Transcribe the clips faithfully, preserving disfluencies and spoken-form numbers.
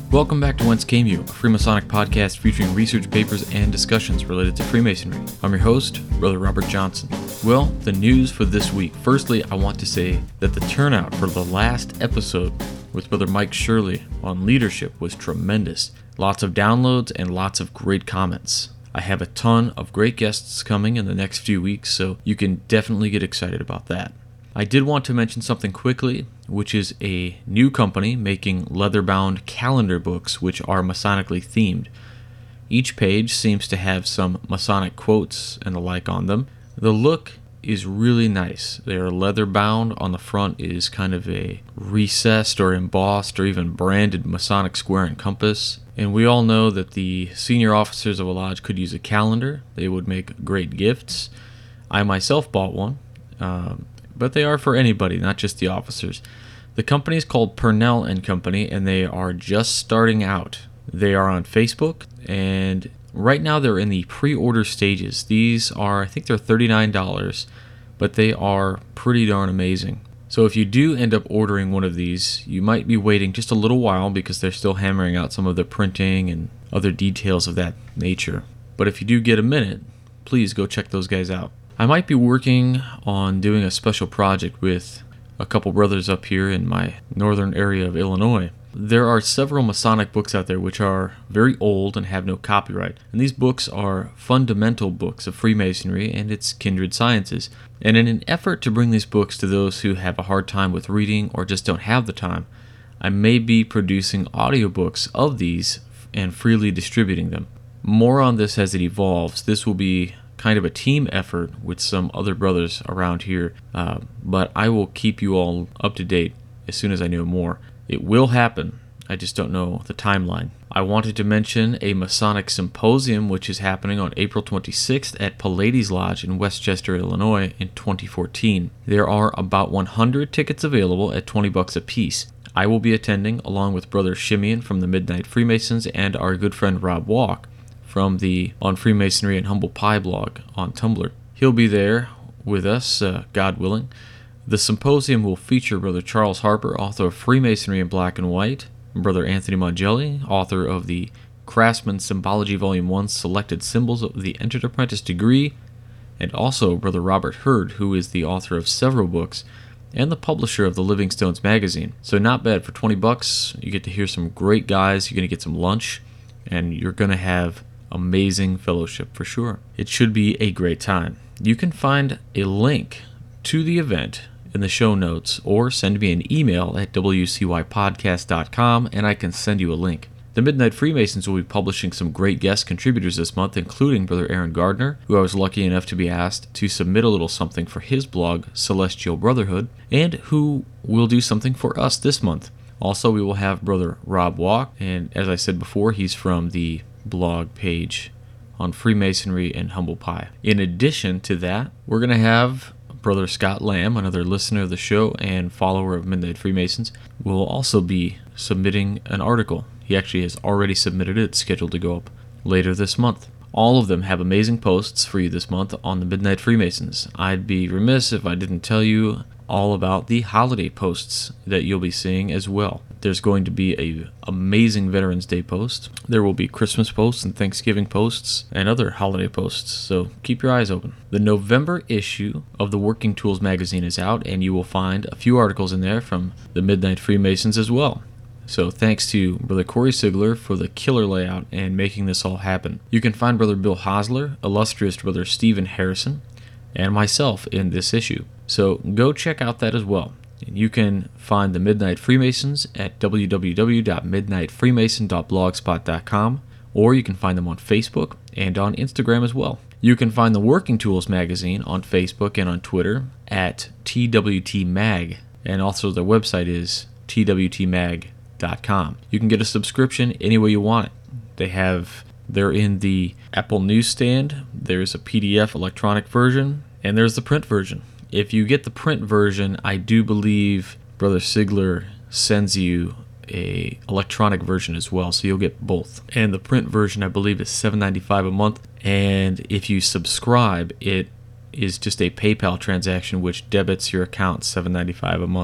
Welcome back to Whence Came You, a Freemasonic podcast featuring research papers and discussions related to Freemasonry. I'm your host, Brother Robert Johnson. Well, the news for this week. Firstly, I want to say that the turnout for the last episode with Brother Mike Shirley on leadership was tremendous. Lots of downloads and lots of great comments. I have a ton of great guests coming in the next few weeks, so you can definitely get excited about that. I did want to mention something quickly, which is a new company making leather-bound calendar books which are Masonically themed. Each page seems to have some Masonic quotes and the like on them. The look is really nice. They are leather-bound. On the front is kind of a recessed or embossed or even branded Masonic square and compass. And we all know that the senior officers of a lodge could use a calendar. They would make great gifts. I myself bought one. Um, But they are for anybody, not just the officers. The company is called Purnell and Company, and they are just starting out. They are on Facebook, and right now they're in the pre-order stages. These are, I think they're thirty-nine dollars, but they are pretty darn amazing. So if you do end up ordering one of these, you might be waiting just a little while because they're still hammering out some of the printing and other details of that nature. But if you do get a minute, please go check those guys out. I might be working on doing a special project with a couple brothers up here in my northern area of Illinois. There are several Masonic books out there which are very old and have no copyright. And these books are fundamental books of Freemasonry and its kindred sciences. And in an effort to bring these books to those who have a hard time with reading or just don't have the time, I may be producing audiobooks of these and freely distributing them. More on this as it evolves. This will be kind of a team effort with some other brothers around here, uh, but I will keep you all up to date as soon as I know more. It will happen, I just don't know the timeline. I wanted to mention a Masonic Symposium which is happening on April twenty-sixth at Pallades Lodge in Westchester, Illinois in twenty fourteen. There are about one hundred tickets available at twenty bucks a piece. I will be attending along with Brother Shimeon from the Midnight Freemasons and our good friend Rob Walk from the On Freemasonry and Humble Pie blog on Tumblr. He'll be there with us, uh, God willing. The symposium will feature Brother Charles Harper, author of Freemasonry in Black and White, Brother Anthony Mongelli, author of the Craftsman Symbology Volume one Selected Symbols of the Entered Apprentice Degree, and also Brother Robert Hurd, who is the author of several books and the publisher of the Living Stones magazine. So not bad. For twenty bucks, you get to hear some great guys, you're going to get some lunch, and you're going to have amazing fellowship for sure. It should be a great time. You can find a link to the event in the show notes or send me an email at w c y podcast dot com and I can send you a link. The Midnight Freemasons will be publishing some great guest contributors this month, including Brother Aaron Gardner, who I was lucky enough to be asked to submit a little something for his blog, Celestial Brotherhood, and who will do something for us this month. Also, we will have Brother Rob Walk, and as I said before, he's from the blog page on Freemasonry and Humble Pie. In addition to that, we're going to have Brother Scott Lamb, another listener of the show and follower of Midnight Freemasons, will also be submitting an article. He actually has already submitted it. It's scheduled to go up later this month. All of them have amazing posts for you this month on the Midnight Freemasons. I'd be remiss if I didn't tell you all about the holiday posts that you'll be seeing as well. There's going to be a amazing Veterans Day post. There will be Christmas posts and Thanksgiving posts and other holiday posts, so keep your eyes open. The November issue of the Working Tools magazine is out, and you will find a few articles in there from the Midnight Freemasons as well. So thanks to Brother Corey Sigler for the killer layout and making this all happen. You can find Brother Bill Hosler, illustrious Brother Stephen Harrison, and myself in this issue. So go check out that as well. You can find the Midnight Freemasons at w w w dot midnight freemason dot blogspot dot com, or you can find them on Facebook and on Instagram as well. You can find the Working Tools magazine on Facebook and on Twitter at T W T mag, and also their website is t w t mag dot com. You can get a subscription any way you want it. They have, they're in the Apple newsstand, there's a P D F electronic version, and there's the print version. If you get the print version, I do believe Brother Sigler sends you a electronic version as well, so you'll get both. And the print version, I believe, is seven dollars and ninety-five cents a month. And if you subscribe, it is just a PayPal transaction which debits your account seven dollars and ninety-five cents a month.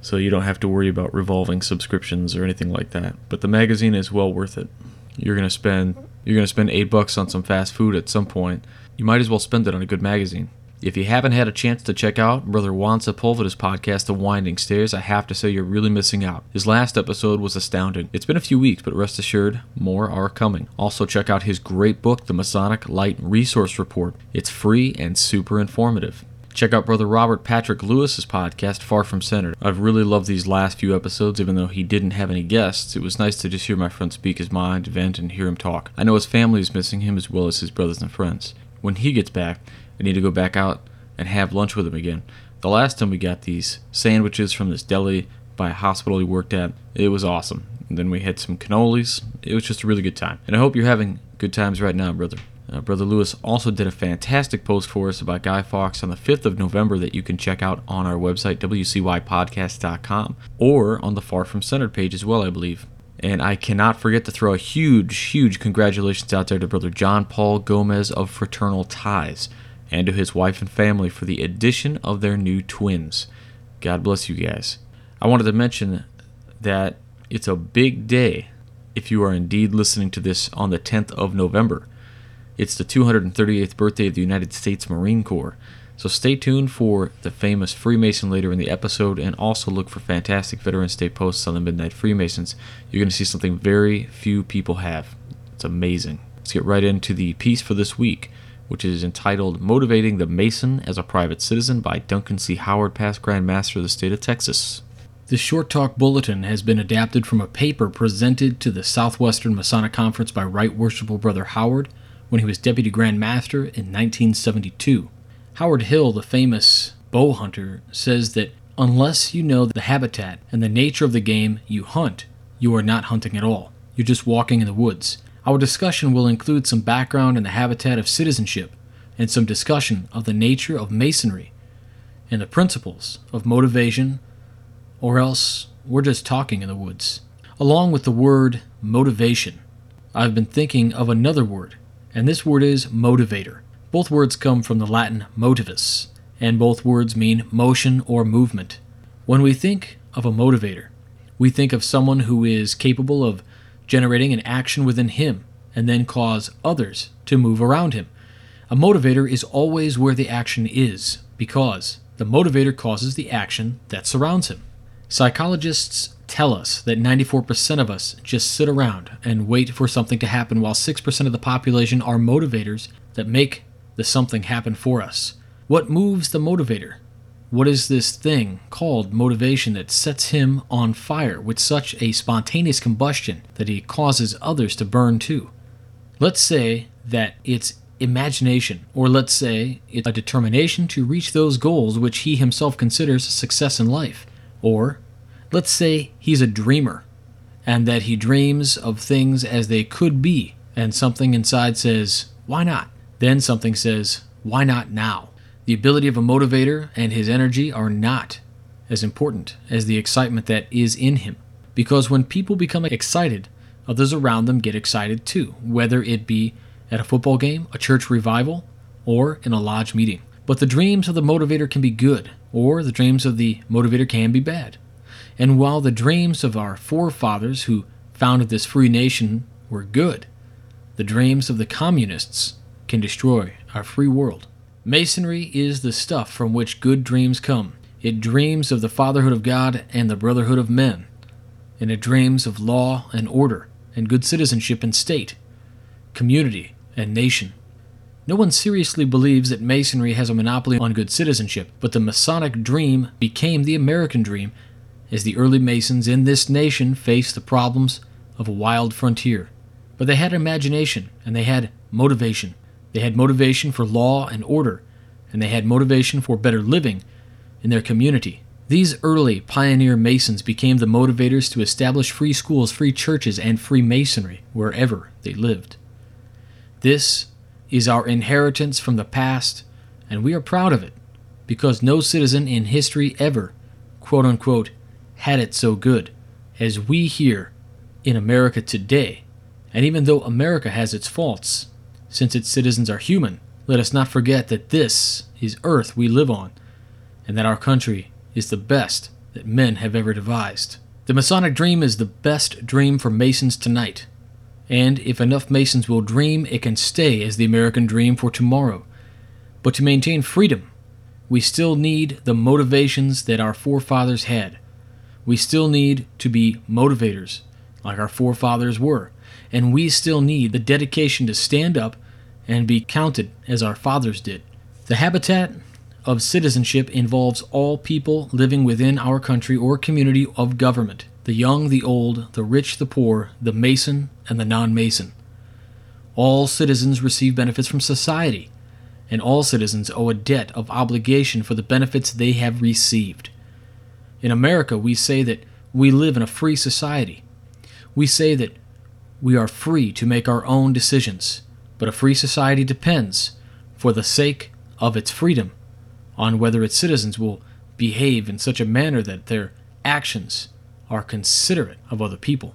so you don't have to worry about revolving subscriptions or anything like that. But the magazine is well worth it. You're gonna spend you're gonna spend eight bucks on some fast food at some point. You might as well spend it on a good magazine. If you haven't had a chance to check out Brother Juan Sepulveda's podcast, The Winding Stairs, I have to say you're really missing out. His last episode was astounding. It's been a few weeks, but rest assured, more are coming. Also, check out his great book, The Masonic Light Resource Report. It's free and super informative. Check out Brother Robert Patrick Lewis's podcast, Far From Centered. I've really loved these last few episodes, even though he didn't have any guests. It was nice to just hear my friend speak his mind, vent, and hear him talk. I know his family is missing him as well as his brothers and friends. When he gets back, I need to go back out and have lunch with him again. The last time we got these sandwiches from this deli by a hospital he worked at, it was awesome. And then we had some cannolis. It was just a really good time. And I hope you're having good times right now, brother. Uh, Brother Lewis also did a fantastic post for us about Guy Fawkes on the fifth of November that you can check out on our website, w c y podcast dot com, or on the Far From Centered page as well, I believe. And I cannot forget to throw a huge, huge congratulations out there to Brother John Paul Gomez of Fraternal Ties and to his wife and family for the addition of their new twins. God bless you guys. I wanted to mention that it's a big day if you are indeed listening to this on the tenth of November. It's the two hundred thirty-eighth birthday of the United States Marine Corps. So stay tuned for the famous Freemason later in the episode, and also look for fantastic Veterans Day posts on the Midnight Freemasons. You're going to see something very few people have. It's amazing. Let's get right into the piece for this week, which is entitled Motivating the Mason as a Private Citizen by Duncan C. Howard, past Grand Master of the state of Texas. This short talk bulletin has been adapted from a paper presented to the Southwestern Masonic Conference by Right Worshipful Brother Howard when he was Deputy Grand Master in nineteen seventy-two. Howard Hill, the famous bow hunter, says that unless you know the habitat and the nature of the game you hunt, you are not hunting at all. You're just walking in the woods. Our discussion will include some background in the habitat of citizenship and some discussion of the nature of Masonry and the principles of motivation, or else we're just talking in the woods. Along with the word motivation, I've been thinking of another word, and this word is motivator. Both words come from the Latin motivus, and both words mean motion or movement. When we think of a motivator, we think of someone who is capable of generating an action within him and then cause others to move around him. A motivator is always where the action is, because the motivator causes the action that surrounds him. Psychologists tell us that ninety-four percent of us just sit around and wait for something to happen, while six percent of the population are motivators that make the something happen for us. What moves the motivator? What is this thing called motivation that sets him on fire with such a spontaneous combustion that he causes others to burn too? Let's say that it's imagination, or let's say it's a determination to reach those goals which he himself considers a success in life. Or let's say he's a dreamer, and that he dreams of things as they could be, and something inside says, why not? Then something says, why not now? The ability of a motivator and his energy are not as important as the excitement that is in him. Because when people become excited, others around them get excited too, whether it be at a football game, a church revival, or in a lodge meeting. But the dreams of the motivator can be good, or the dreams of the motivator can be bad. And while the dreams of our forefathers who founded this free nation were good, the dreams of the communists can destroy our free world. Masonry is the stuff from which good dreams come. It dreams of the fatherhood of God and the brotherhood of men. And it dreams of law and order and good citizenship and state, community and nation. No one seriously believes that Masonry has a monopoly on good citizenship, but the Masonic dream became the American dream as the early Masons in this nation faced the problems of a wild frontier. But they had imagination, and they had motivation. They had motivation for law and order, and they had motivation for better living in their community. These early pioneer Masons became the motivators to establish free schools, free churches, and free Masonry wherever they lived. This is our inheritance from the past, and we are proud of it, because no citizen in history ever, quote-unquote, had it so good as we here in America today. And even though America has its faults, since its citizens are human, let us not forget that this is earth we live on, and that our country is the best that men have ever devised. The Masonic dream is the best dream for Masons tonight, and if enough Masons will dream, it can stay as the American dream for tomorrow. But to maintain freedom, we still need the motivations that our forefathers had. We still need to be motivators, like our forefathers were, and we still need the dedication to stand up and be counted as our fathers did. The habitat of citizenship involves all people living within our country or community of government, the young, the old, the rich, the poor, the Mason, and the non-Mason. All citizens receive benefits from society, and all citizens owe a debt of obligation for the benefits they have received. In America, we say that we live in a free society. We say that we are free to make our own decisions, but a free society depends, for the sake of its freedom, on whether its citizens will behave in such a manner that their actions are considerate of other people.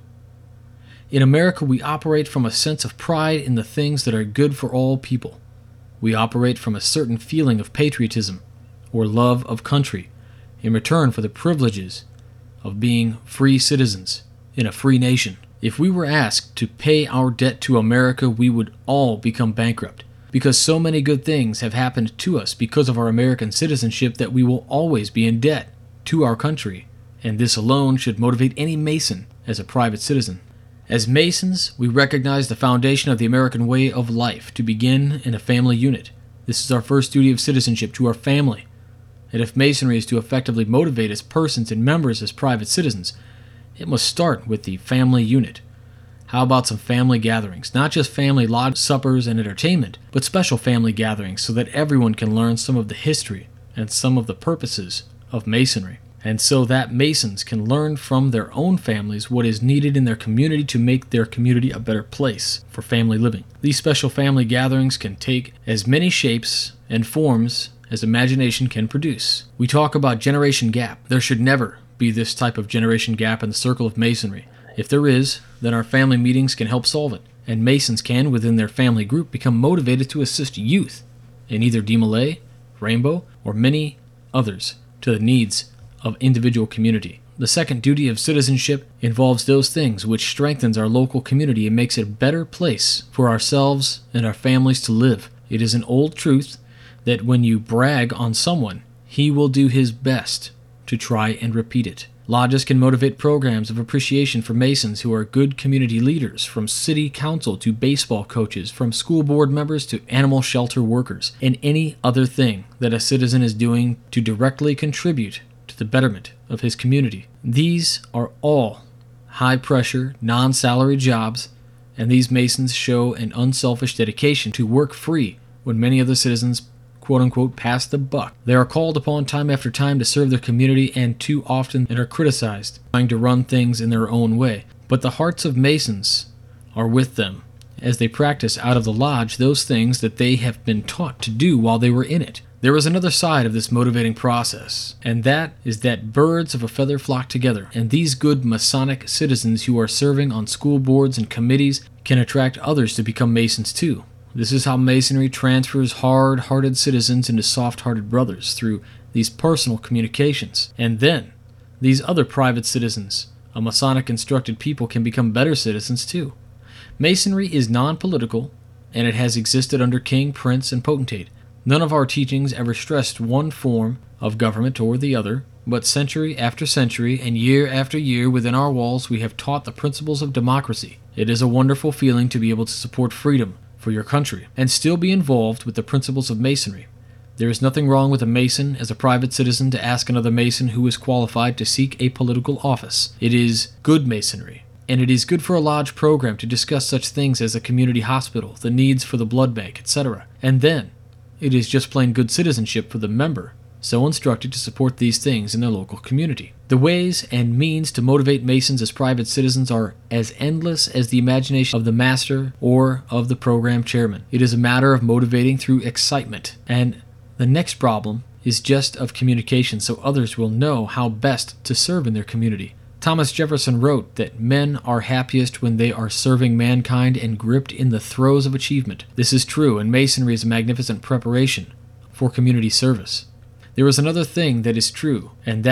In America, we operate from a sense of pride in the things that are good for all people. We operate from a certain feeling of patriotism or love of country in return for the privileges of being free citizens in a free nation. If we were asked to pay our debt to America, we would all become bankrupt, because so many good things have happened to us because of our American citizenship that we will always be in debt to our country, and this alone should motivate any Mason as a private citizen. As Masons, we recognize the foundation of the American way of life to begin in a family unit. This is our first duty of citizenship to our family, and if Masonry is to effectively motivate its persons and members as private citizens, it must start with the family unit. How about some family gatherings? Not just family lodge suppers and entertainment, but special family gatherings so that everyone can learn some of the history and some of the purposes of Masonry, and so that Masons can learn from their own families what is needed in their community to make their community a better place for family living. These special family gatherings can take as many shapes and forms as imagination can produce. We talk about generation gap. There should never be this type of generation gap in the circle of Masonry. If there is, then our family meetings can help solve it, and Masons can, within their family group, become motivated to assist youth in either D M L A, Rainbow, or many others to the needs of individual community. The second duty of citizenship involves those things which strengthens our local community and makes it a better place for ourselves and our families to live. It is an old truth that when you brag on someone, he will do his best to try and repeat it. Lodges can motivate programs of appreciation for Masons who are good community leaders, from city council to baseball coaches, from school board members to animal shelter workers, and any other thing that a citizen is doing to directly contribute to the betterment of his community. These are all high-pressure, non-salary jobs, and these Masons show an unselfish dedication to work free when many other citizens quote-unquote pass the buck. They are called upon time after time to serve their community, and too often and are criticized, trying to run things in their own way. But the hearts of Masons are with them as they practice out of the lodge those things that they have been taught to do while they were in it. There is another side of this motivating process, and that is that birds of a feather flock together, and these good Masonic citizens who are serving on school boards and committees can attract others to become Masons too. This is how Masonry transfers hard-hearted citizens into soft-hearted brothers through these personal communications. And then, these other private citizens, a Masonic-instructed people, can become better citizens too. Masonry is non-political, and it has existed under king, prince, and potentate. None of our teachings ever stressed one form of government or the other, but century after century and year after year within our walls we have taught the principles of democracy. It is a wonderful feeling to be able to support freedom for your country and still be involved with the principles of Masonry. There is nothing wrong with a Mason as a private citizen to ask another Mason who is qualified to seek a political office. It is good Masonry, and it is good for a lodge program to discuss such things as a community hospital, the needs for the blood bank, et cetera. And then, it is just plain good citizenship for the member so instructed to support these things in their local community. The ways and means to motivate Masons as private citizens are as endless as the imagination of the master or of the program chairman. It is a matter of motivating through excitement, and the next problem is just of communication so others will know how best to serve in their community. Thomas Jefferson wrote that men are happiest when they are serving mankind and gripped in the throes of achievement. This is true, and Masonry is a magnificent preparation for community service. There is another thing that is true, and that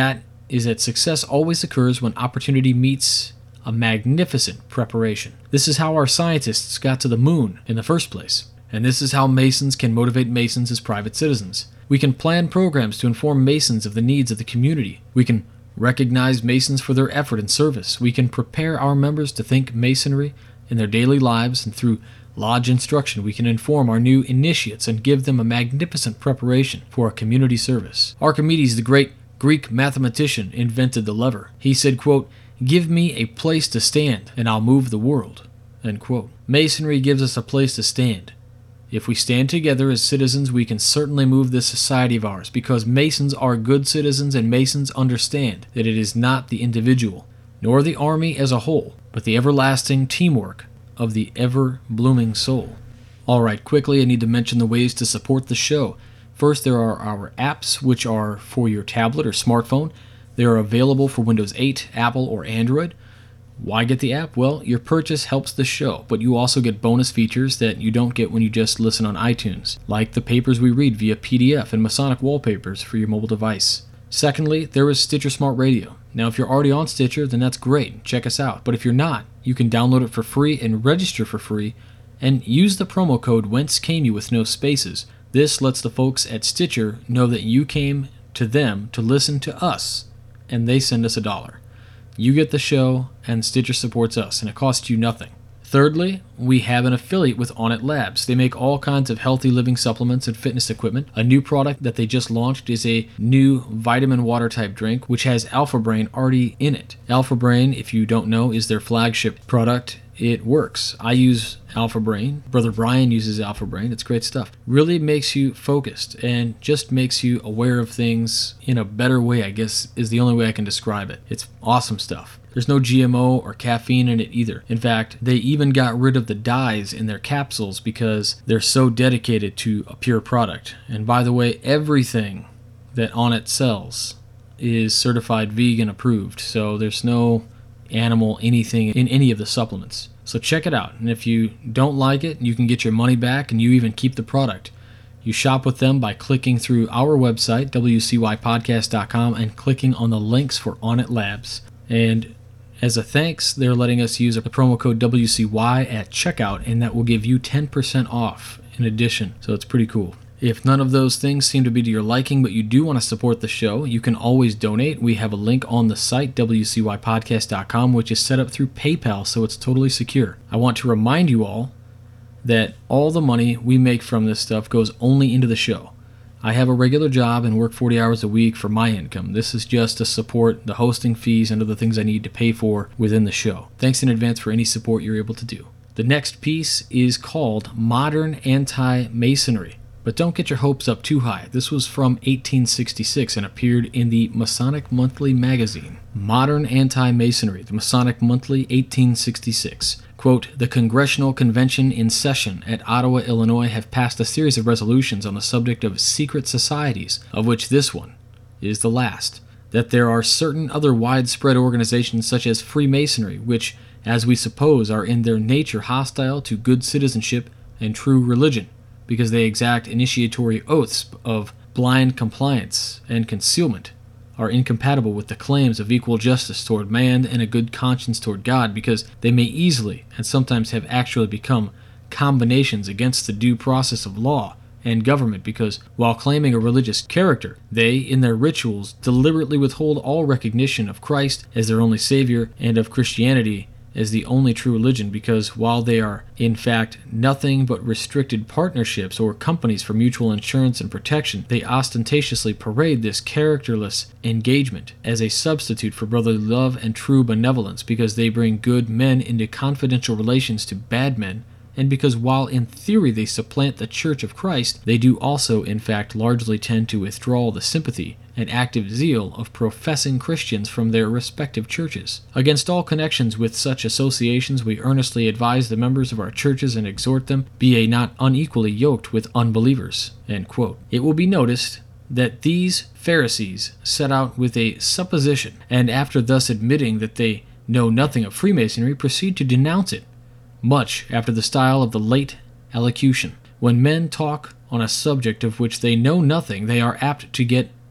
is that success always occurs when opportunity meets a magnificent preparation. This is how our scientists got to the moon in the first place. And this is how Masons can motivate Masons as private citizens. We can plan programs to inform Masons of the needs of the community. We can recognize Masons for their effort and service. We can prepare our members to think Masonry in their daily lives, and through lodge instruction we can inform our new initiates and give them a magnificent preparation for a community service. Archimedes, the great Greek mathematician, invented the lever. He said, quote, "Give me a place to stand, and I'll move the world." End quote. Masonry gives us a place to stand. If we stand together as citizens, we can certainly move this society of ours, because Masons are good citizens, and Masons understand that it is not the individual, nor the army as a whole, but the everlasting teamwork of the ever-blooming soul. Alright, quickly I need to mention the ways to support the show. First, there are our apps, which are for your tablet or smartphone. They are available for Windows eight, Apple, or Android. Why get the app? Well, your purchase helps the show, but you also get bonus features that you don't get when you just listen on iTunes, like the papers we read via P D F and Masonic wallpapers for your mobile device. Secondly, there is Stitcher Smart Radio. Now, if you're already on Stitcher, then that's great. Check us out. But if you're not, you can download it for free and register for free, and use the promo code Whence Came You with no spaces. This lets the folks at Stitcher know that you came to them to listen to us, and they send us a dollar. You get the show, and Stitcher supports us, and it costs you nothing. Thirdly, we have an affiliate with Onnit Labs. They make all kinds of healthy living supplements and fitness equipment. A new product that they just launched is a new vitamin water type drink, which has Alpha Brain already in it. Alpha Brain, if you don't know, is their flagship product. It works. I use Alpha Brain. Brother Brian uses Alpha Brain. It's great stuff. Really makes you focused and just makes you aware of things in a better way, I guess, is the only way I can describe it. It's awesome stuff. There's no G M O or caffeine in it either. In fact, they even got rid of the dyes in their capsules because they're so dedicated to a pure product. And by the way, everything that Onnit sells is certified vegan approved, so there's no animal anything in any of the supplements. So check it out, and if you don't like it, you can get your money back, and you even keep the product. You shop with them by clicking through our website, w c y podcast dot com, and clicking on the links for Onnit Labs. And as a thanks, they're letting us use the promo code W C Y at checkout, and that will give you ten percent off in addition, so it's pretty cool. If none of those things seem to be to your liking, but you do want to support the show, you can always donate. We have a link on the site, w c y podcast dot com, which is set up through PayPal, so it's totally secure. I want to remind you all that all the money we make from this stuff goes only into the show. I have a regular job and work forty hours a week for my income. This is just to support the hosting fees and other things I need to pay for within the show. Thanks in advance for any support you're able to do. The next piece is called Modern Anti-Masonry. But don't get your hopes up too high. This was from eighteen sixty-six and appeared in the Masonic Monthly magazine. Modern Anti-Masonry, the Masonic Monthly, eighteen sixty-six. Quote, "The Congressional Convention in session at Ottawa, Illinois have passed a series of resolutions on the subject of secret societies, of which this one is the last. That there are certain other widespread organizations such as Freemasonry, which, as we suppose, are in their nature hostile to good citizenship and true religion, because they exact initiatory oaths of blind compliance and concealment, are incompatible with the claims of equal justice toward man and a good conscience toward God, because they may easily, and sometimes have actually become, combinations against the due process of law and government, because, while claiming a religious character, they, in their rituals, deliberately withhold all recognition of Christ as their only Savior and of Christianity as the only true religion, because while they are, in fact, nothing but restricted partnerships or companies for mutual insurance and protection, they ostentatiously parade this characterless engagement as a substitute for brotherly love and true benevolence, because they bring good men into confidential relations to bad men, and because while in theory they supplant the Church of Christ, they do also, in fact, largely tend to withdraw the sympathy and active zeal of professing Christians from their respective churches. Against all connections with such associations, we earnestly advise the members of our churches and exhort them, be ye not unequally yoked with unbelievers." End quote. It will be noticed that these Pharisees set out with a supposition, and after thus admitting that they know nothing of Freemasonry, proceed to denounce it, much after the style of the late elocution. When men talk on a subject of which they know nothing, they are apt to get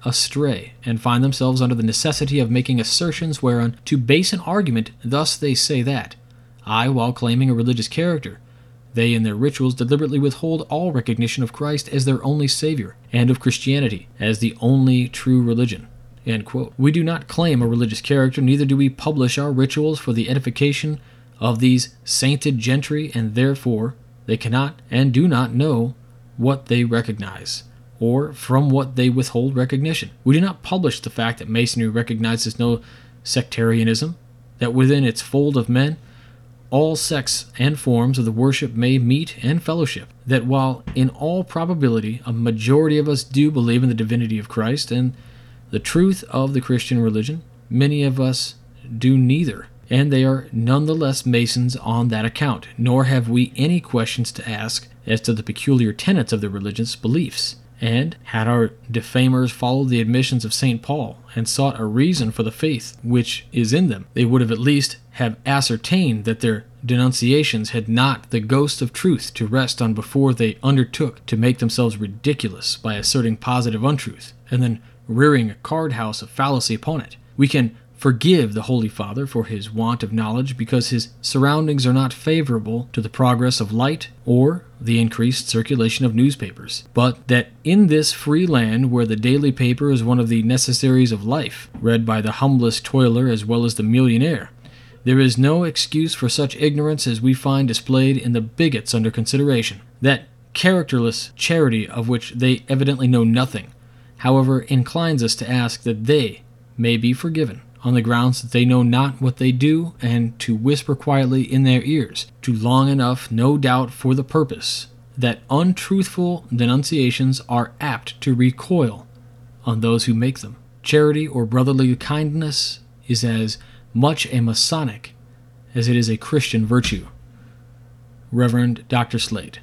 astray, and find themselves under the necessity of making assertions whereon to base an argument. Thus they say that, I, while claiming a religious character, they in their rituals deliberately withhold all recognition of Christ as their only Savior, and of Christianity as the only true religion. End quote. We do not claim a religious character, neither do we publish our rituals for the edification of these sainted gentry, and therefore they cannot and do not know what they recognize, or from what they withhold recognition. We do not publish the fact that Masonry recognizes no sectarianism, that within its fold of men all sects and forms of the worship may meet and fellowship, that while in all probability a majority of us do believe in the divinity of Christ and the truth of the Christian religion, many of us do neither, and they are nonetheless Masons on that account, nor have we any questions to ask as to the peculiar tenets of their religious beliefs. And had our defamers followed the admissions of Saint Paul and sought a reason for the faith which is in them, they would have at least have ascertained that their denunciations had not the ghost of truth to rest on before they undertook to make themselves ridiculous by asserting positive untruth, and then rearing a card house of fallacy upon it. We can forgive the Holy Father for his want of knowledge because his surroundings are not favorable to the progress of light or the increased circulation of newspapers, but that in this free land where the daily paper is one of the necessaries of life, read by the humblest toiler as well as the millionaire, there is no excuse for such ignorance as we find displayed in the bigots under consideration. That characterless charity of which they evidently know nothing, however, inclines us to ask that they may be forgiven, on the grounds that they know not what they do, and to whisper quietly in their ears, to long enough, no doubt, for the purpose, that untruthful denunciations are apt to recoil on those who make them. Charity or brotherly kindness is as much a Masonic as it is a Christian virtue. Reverend Doctor Slade.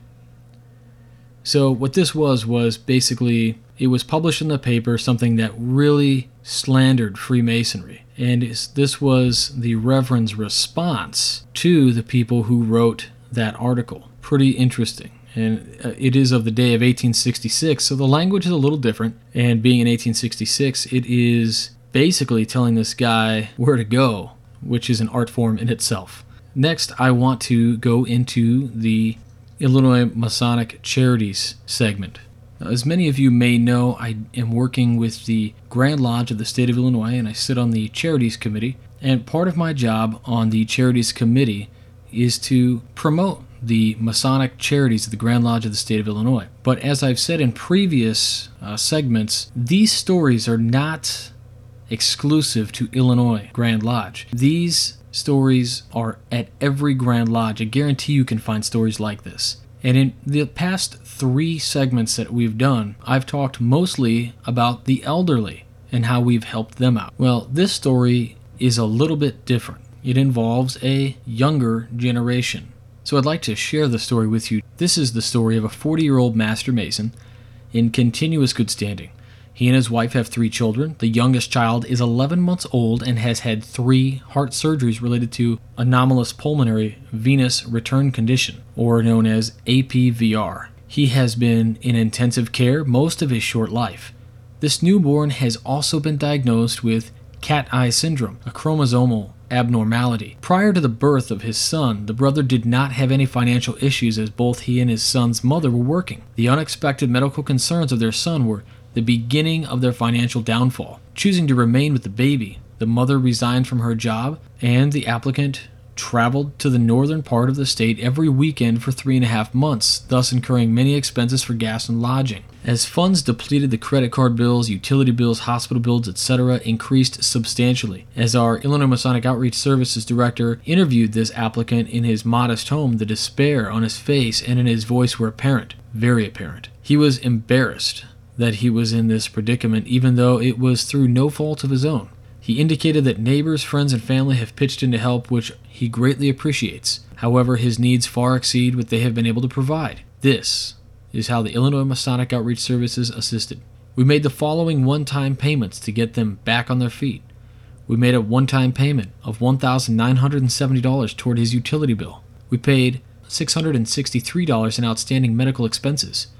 So what this was, was basically, it was published in the paper, something that really slandered Freemasonry. And this was the Reverend's response to the people who wrote that article. Pretty interesting. And it is of the day of eighteen sixty-six, so the language is a little different. And being in eighteen sixty-six, it is basically telling this guy where to go, which is an art form in itself. Next, I want to go into the Illinois Masonic Charities segment. As many of you may know, I am working with the Grand Lodge of the state of Illinois, and I sit on the Charities Committee. And part of my job on the Charities Committee is to promote the Masonic charities of the Grand Lodge of the state of Illinois. But as I've said in previous uh, segments, these stories are not exclusive to Illinois Grand Lodge. These stories are at every Grand Lodge. I guarantee you can find stories like this. And in the past three segments that we've done, I've talked mostly about the elderly and how we've helped them out. Well, this story is a little bit different. It involves a younger generation. So I'd like to share the story with you. This is the story of a forty-year-old Master Mason in continuous good standing. He and his wife have three children. The youngest child is eleven months old and has had three heart surgeries related to anomalous pulmonary venous return condition, or known as A P V R. He has been in intensive care most of his short life. This newborn has also been diagnosed with cat eye syndrome, a chromosomal abnormality. Prior to the birth of his son, the brother did not have any financial issues as both he and his son's mother were working. The unexpected medical concerns of their son were the beginning of their financial downfall. Choosing to remain with the baby, the mother resigned from her job, and the applicant traveled to the northern part of the state every weekend for three and a half months, thus incurring many expenses for gas and lodging. As funds depleted, the credit card bills, utility bills, hospital bills, et cetera increased substantially. As our Illinois Masonic Outreach Services Director interviewed this applicant in his modest home, the despair on his face and in his voice were apparent, very apparent. He was embarrassed that he was in this predicament, even though it was through no fault of his own. He indicated that neighbors, friends, and family have pitched in to help, which he greatly appreciates. However, his needs far exceed what they have been able to provide. This is how the Illinois Masonic Outreach Services assisted. We made the following one-time payments to get them back on their feet. We made a one-time payment of one thousand nine hundred seventy dollars toward his utility bill. We paid six hundred sixty-three dollars in outstanding medical expenses.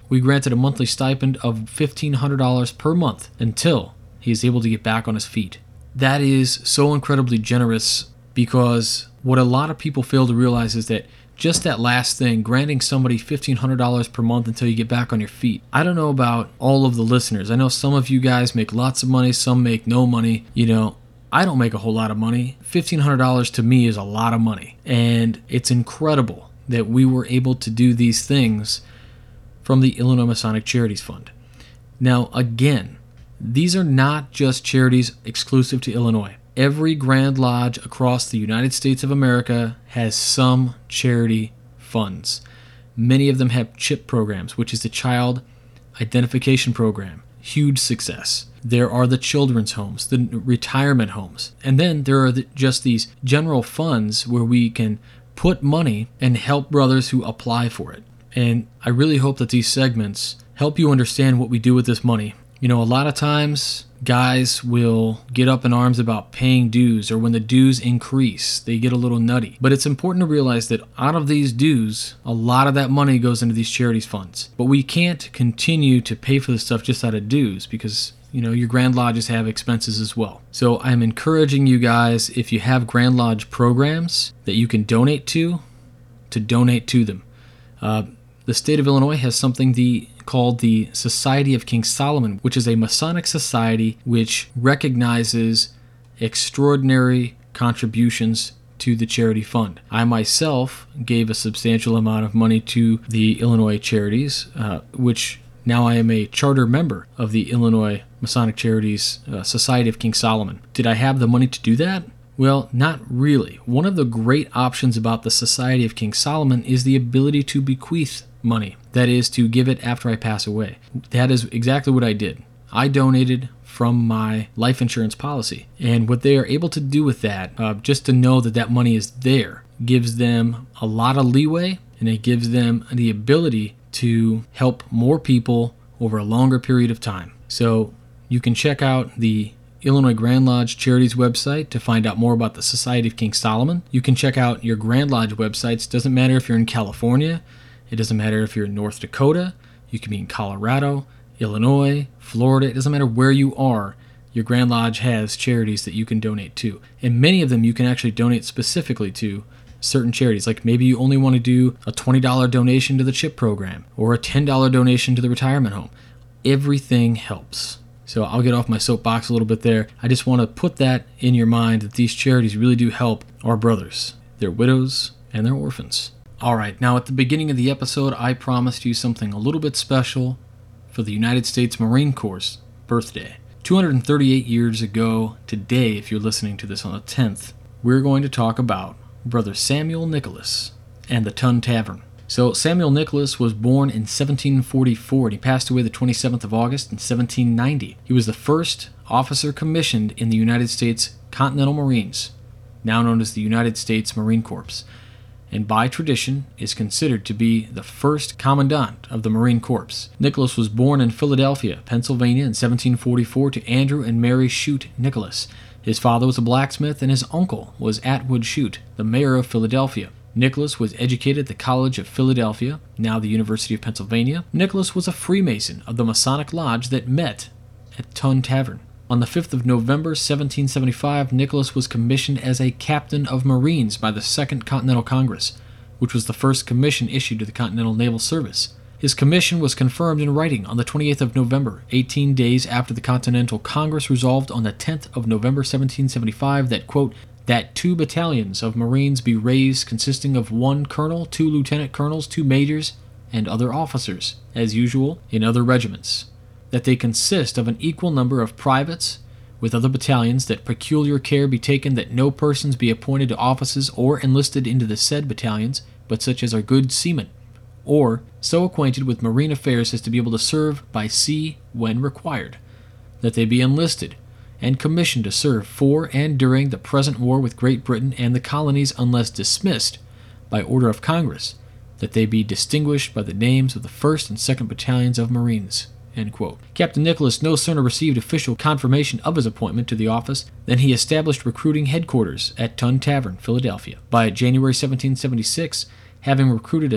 we granted a monthly stipend of fifteen hundred dollars per month until he is able to get back on his feet. That is so incredibly generous, because what a lot of people fail to realize is that just that last thing, granting somebody fifteen hundred dollars per month until you get back on your feet. I don't know about all of the listeners. I know some of you guys make lots of money, some make no money. You know, I don't make a whole lot of money. fifteen hundred dollars to me is a lot of money. And it's incredible that we were able to do these things from the Illinois Masonic Charities Fund. Now, again, these are not just charities exclusive to Illinois. Every Grand Lodge across the United States of America has some charity funds. Many of them have CHIP programs, which is the Child Identification Program. Huge success. There are the children's homes, the retirement homes. And then there are the, just these general funds where we can put money and help brothers who apply for it. And I really hope that these segments help you understand what we do with this money. You know, a lot of times guys will get up in arms about paying dues, or when the dues increase, they get a little nutty. But it's important to realize that out of these dues, a lot of that money goes into these charities funds. But we can't continue to pay for this stuff just out of dues, because, you know, your Grand Lodges have expenses as well. So I'm encouraging you guys, if you have Grand Lodge programs that you can donate to, to donate to them. Uh, the state of Illinois has something the called the Society of King Solomon, which is a Masonic society which recognizes extraordinary contributions to the charity fund. I myself gave a substantial amount of money to the Illinois Charities, uh, which now I am a charter member of the Illinois Masonic Charities uh, Society of King Solomon. Did I have the money to do that? Well, not really. One of the great options about the Society of King Solomon is the ability to bequeath money. That is, to give it after I pass away. That is exactly what I did. I donated from my life insurance policy. And what they are able to do with that, uh, just to know that that money is there, gives them a lot of leeway, and it gives them the ability to help more people over a longer period of time. So you can check out the Illinois Grand Lodge Charities website to find out more about the Society of King Solomon. You can check out your Grand Lodge websites. Doesn't matter if you're in California. It doesn't matter if you're in North Dakota. You can be in Colorado, Illinois, Florida. It doesn't matter where you are. Your Grand Lodge has charities that you can donate to. And many of them you can actually donate specifically to certain charities. Like maybe you only want to do a twenty dollars donation to the CHIP program or a ten dollars donation to the retirement home. Everything helps. So I'll get off my soapbox a little bit there. I just want to put that in your mind that these charities really do help our brothers, their widows, and their orphans. All right, now at the beginning of the episode, I promised you something a little bit special for the United States Marine Corps' birthday. two hundred thirty-eight years ago today, if you're listening to this on the tenth, we're going to talk about Brother Samuel Nicholas and the Tun Tavern. So Samuel Nicholas was born in seventeen forty-four, and he passed away the twenty-seventh of August in seventeen ninety. He was the first officer commissioned in the United States Continental Marines, now known as the United States Marine Corps, and by tradition is considered to be the first commandant of the Marine Corps. Nicholas was born in Philadelphia, Pennsylvania in seventeen forty-four to Andrew and Mary Shute Nicholas. His father was a blacksmith and his uncle was Atwood Shute, the mayor of Philadelphia. Nicholas was educated at the College of Philadelphia, now the University of Pennsylvania. Nicholas was a Freemason of the Masonic Lodge that met at Tun Tavern. On the fifth of November, seventeen seventy-five, Nicholas was commissioned as a Captain of Marines by the Second Continental Congress, which was the first commission issued to the Continental Naval Service. His commission was confirmed in writing on the twenty-eighth of November, eighteen days after the Continental Congress resolved on the tenth of November, seventeen seventy-five, that, quote, that two battalions of Marines be raised consisting of one colonel, two lieutenant colonels, two majors, and other officers, as usual in other regiments. That they consist of an equal number of privates, with other battalions, that peculiar care be taken that no persons be appointed to offices or enlisted into the said battalions, but such as are good seamen, or so acquainted with marine affairs as to be able to serve by sea when required. That they be enlisted and commissioned to serve for and during the present war with Great Britain and the colonies unless dismissed by order of Congress. That they be distinguished by the names of the first and second battalions of Marines. End quote. Captain Nicholas no sooner received official confirmation of his appointment to the office than he established recruiting headquarters at Tun Tavern, Philadelphia. By January seventeen seventy-six, having recruited a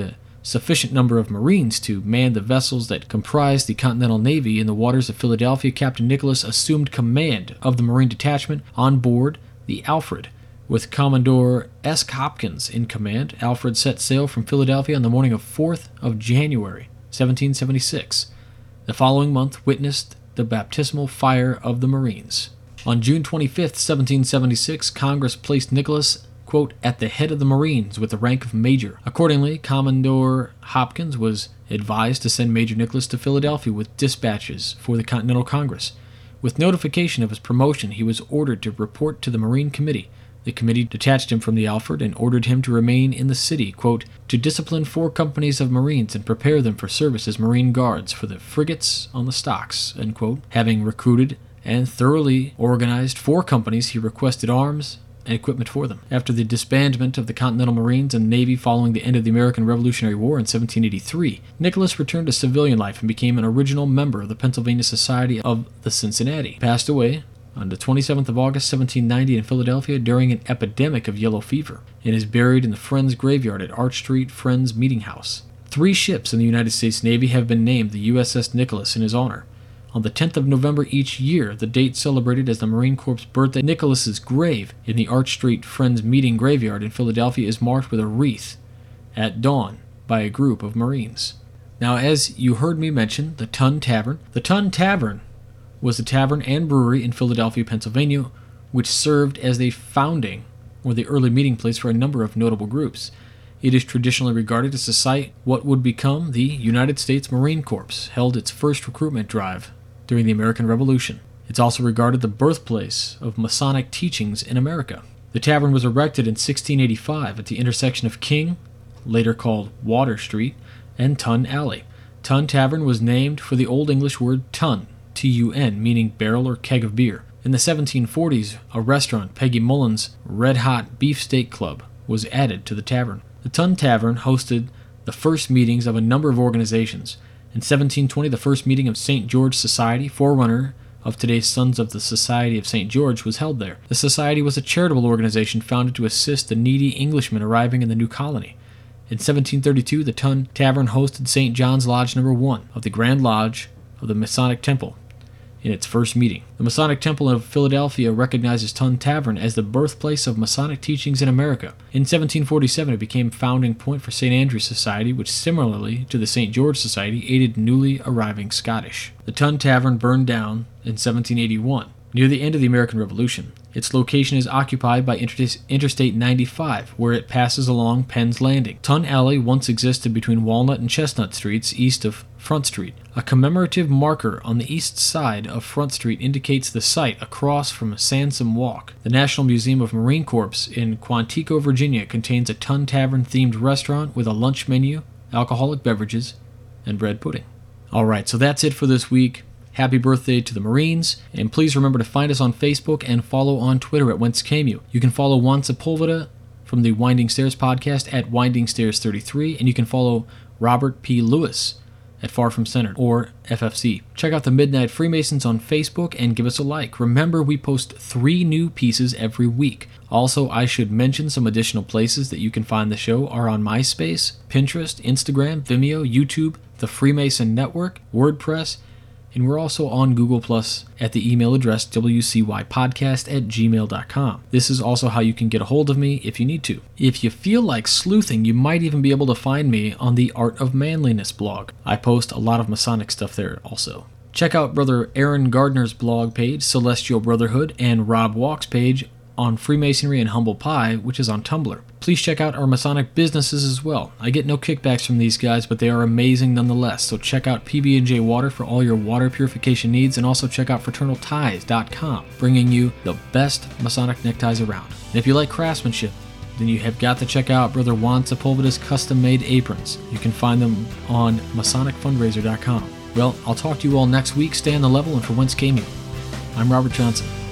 sufficient number of Marines to man the vessels that comprised the Continental Navy in the waters of Philadelphia, Captain Nicholas assumed command of the Marine detachment on board the Alfred. With Commodore S. Hopkins in command, Alfred set sail from Philadelphia on the morning of fourth of January, seventeen seventy-six. The following month witnessed the baptismal fire of the Marines. On June twenty-fifth, seventeen seventy-six, Congress placed Nicholas, quote, at the head of the Marines with the rank of Major. Accordingly, Commodore Hopkins was advised to send Major Nicholas to Philadelphia with dispatches for the Continental Congress. With notification of his promotion, he was ordered to report to the Marine Committee. The committee detached him from the Alfred and ordered him to remain in the city, quote, to discipline four companies of Marines and prepare them for service as Marine Guards for the frigates on the stocks, end quote. Having recruited and thoroughly organized four companies, he requested arms and equipment for them. After the disbandment of the Continental Marines and Navy following the end of the American Revolutionary War in seventeen eighty-three, Nicholas returned to civilian life and became an original member of the Pennsylvania Society of the Cincinnati. He passed away on the twenty-seventh of August, seventeen ninety in Philadelphia during an epidemic of yellow fever, and is buried in the Friends Graveyard at Arch Street Friends Meeting House. Three ships in the United States Navy have been named the U S S Nicholas in his honor. On the tenth of November each year, the date celebrated as the Marine Corps' birthday, Nicholas's grave in the Arch Street Friends Meeting Graveyard in Philadelphia is marked with a wreath at dawn by a group of Marines. Now, as you heard me mention, the Tun Tavern. The Tun Tavern was a tavern and brewery in Philadelphia, Pennsylvania, which served as the founding or the early meeting place for a number of notable groups. It is traditionally regarded as the site what would become the United States Marine Corps held its first recruitment drive during the American Revolution. It's also regarded the birthplace of Masonic teachings in America. The tavern was erected in sixteen eighty-five at the intersection of King, later called Water Street, and Tun Alley. Tun Tavern was named for the Old English word tun, T U N, meaning barrel or keg of beer. In the seventeen forties, a restaurant, Peggy Mullen's Red Hot Beefsteak Club, was added to the tavern. The Tun Tavern hosted the first meetings of a number of organizations. In seventeen twenty, the first meeting of Saint George Society, forerunner of today's Sons of the Society of Saint George, was held there. The society was a charitable organization founded to assist the needy Englishmen arriving in the new colony. In seventeen thirty-two, the Tun Tavern hosted Saint John's Lodge Number One of the Grand Lodge of the Masonic Temple in its first meeting. The Masonic Temple of Philadelphia recognizes Tun Tavern as the birthplace of Masonic teachings in America. In seventeen forty-seven, it became founding point for Saint Andrew's Society, which similarly to the Saint George Society aided newly arriving Scottish. The Tun Tavern burned down in seventeen eighty-one, near the end of the American Revolution. Its location is occupied by Interstate ninety-five, where it passes along Penn's Landing. Tun Alley once existed between Walnut and Chestnut Streets, east of Front Street. A commemorative marker on the east side of Front Street indicates the site across from Sansom Walk. The National Museum of Marine Corps in Quantico, Virginia, contains a Tun Tavern-themed restaurant with a lunch menu, alcoholic beverages, and bread pudding. All right, so that's it for this week. Happy birthday to the Marines, and please remember to find us on Facebook and follow on Twitter at Whence Came You. You can follow Juan Sepulveda from the Winding Stairs podcast at Winding Stairs thirty-three, and you can follow Robert P. Lewis at Far From Center, or F F C. Check out the Midnight Freemasons on Facebook and give us a like. Remember, we post three new pieces every week. Also, I should mention some additional places that you can find the show are on MySpace, Pinterest, Instagram, Vimeo, YouTube, the Freemason Network, WordPress, and we're also on Google Plus at the email address w c y podcast at gmail dot com. This is also how you can get a hold of me if you need to. If you feel like sleuthing, you might even be able to find me on the Art of Manliness blog. I post a lot of Masonic stuff there also. Check out Brother Aaron Gardner's blog page, Celestial Brotherhood, and Rob Walk's page on Freemasonry and Humble Pie, which is on Tumblr. Please check out our Masonic businesses as well. I get no kickbacks from these guys, but they are amazing nonetheless. So check out P B and J Water for all your water purification needs, and also check out fraternal ties dot com, bringing you the best Masonic neckties around. And if you like craftsmanship, then you have got to check out Brother Juan Sepulveda's custom-made aprons. You can find them on Masonic Fundraiser dot com. Well, I'll talk to you all next week. Stay on the level, and for Whence Came You, I'm Robert Johnson.